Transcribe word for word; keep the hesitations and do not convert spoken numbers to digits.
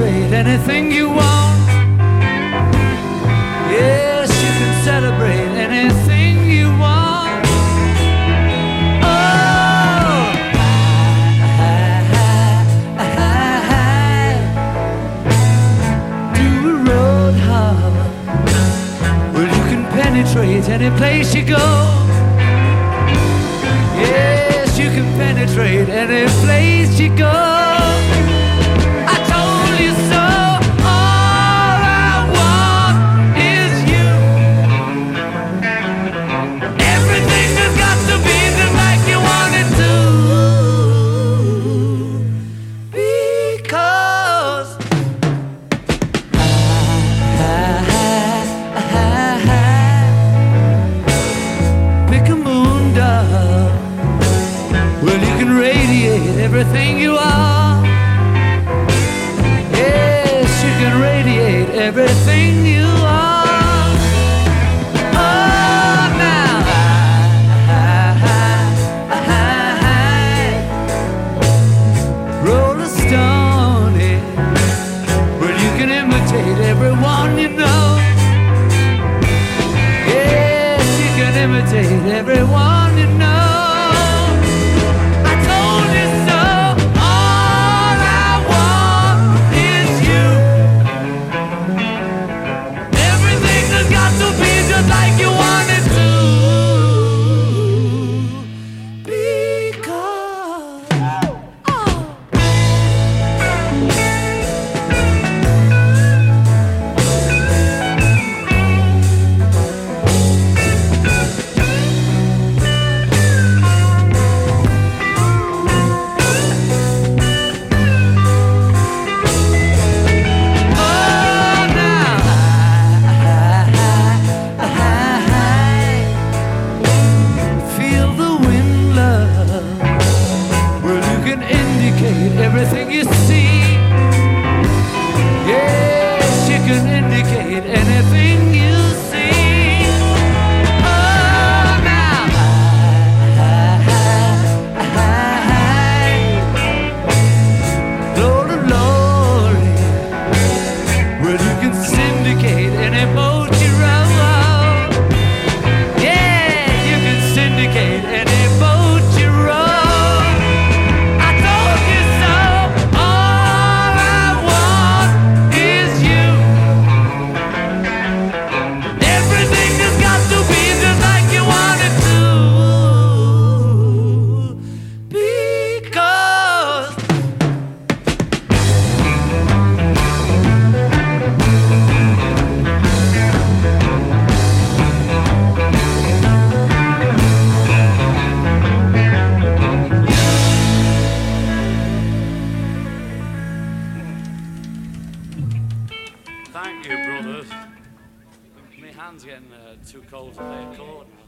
celebrate anything you want. Yes, you can celebrate anything you want. Oh, do a road hard. Well, you can penetrate any place you go. Yes, you can penetrate any place you go. I told you so. All I want is you. Everything has got to be just like you want it to. Because pick a moon dove. Well, you can radiate everything you are. Yes, you can radiate everything you are. Oh, now roll a stone in. Well, you can imitate everyone you know. Yes, you can imitate everyone you know. Everything you see. Yes, you can indicate anything you see. Oh, now glory, glory. Well, you can syndicate any boat you row. Yeah, you can syndicate any boat you row. Thank you, brothers. My hand's getting uh, too cold to play a chord.